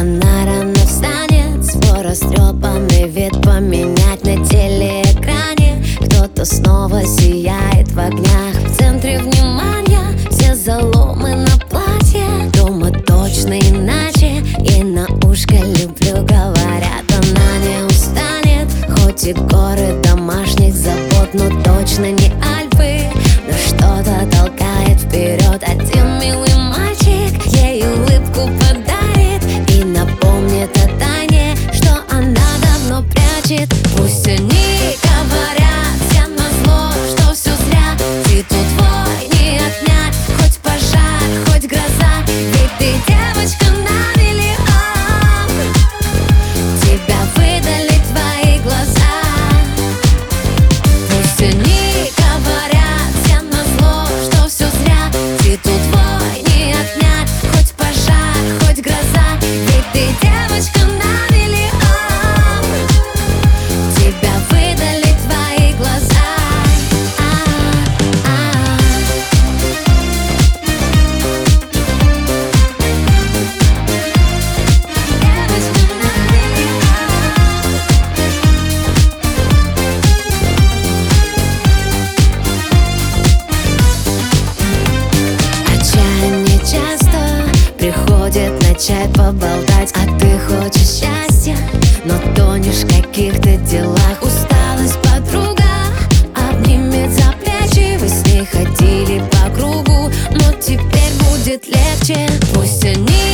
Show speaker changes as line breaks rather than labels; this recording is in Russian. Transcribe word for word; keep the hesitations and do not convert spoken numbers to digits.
она рано встанет, свой растрепанный вид поменять на телеэкране. Кто-то снова сияет в огнях, в центре внимания все заломы на платье. Дома точно иначе, и на ушко люблю говорят. Она не устанет, хоть и горы домашних забот, но точно не Альпы. Но что-то толкает вперед один милый мальчик, ей улыбку подарит и напомнит о тайне, что она давно прячет. Пусть они говорят всем назло, что все зря, титул твой не отнять, хоть пожар, хоть гроза, ведь ты девочка на миллион. Тебя выдали твои глаза. Пусть они говорят всем назло, что все зря, титул твой не отнять, хоть пожар, хоть гроза, ведь ты девочка на миллион. Тебя выдали твои глаза. А-а-а. Девочка на миллион. Отчаяние часто приходит начать поболтать, а ты хочешь счастья, но тонешь в каких-то делах. Усталость подруга обнимет за плечи, вы с ней ходили по кругу, но теперь будет легче. Пусть они